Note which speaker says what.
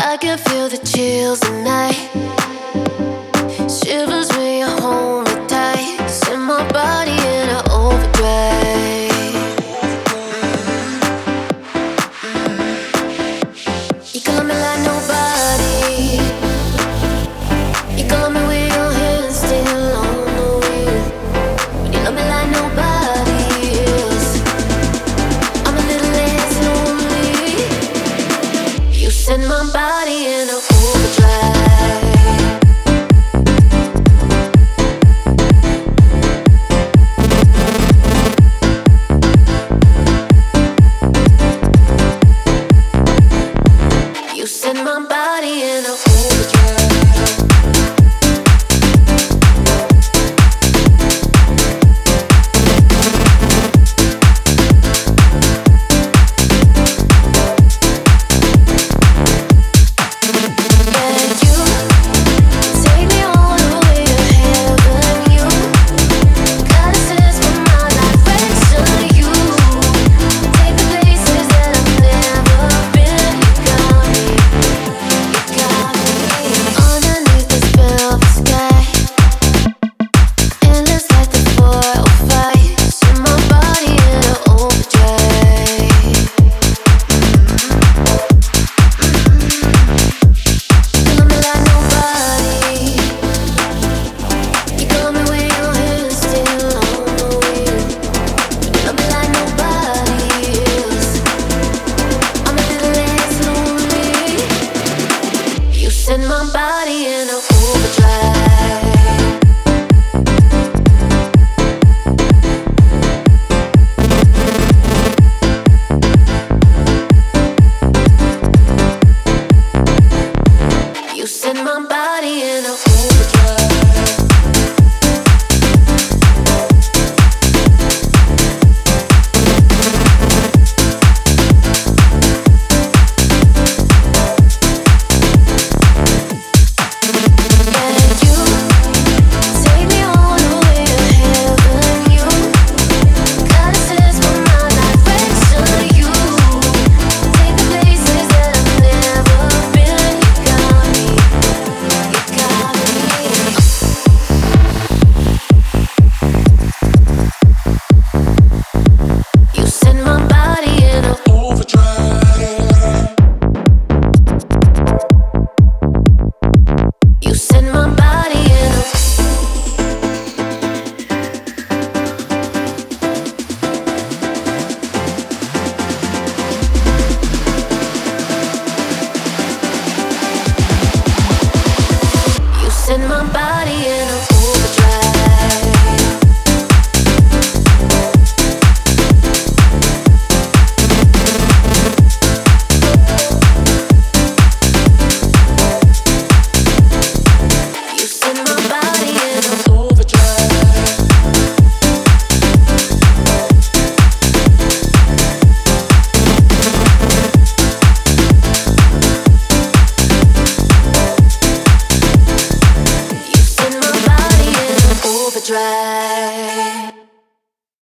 Speaker 1: I can feel the chills at night. Shivers when you hold me tight. Send my body in an overdrive. You can love me like nobody. You can love me with your hands still on the wheel. You love me like nobody else. I'm a little less lonely. You send my body in an overdrive. You send my body in a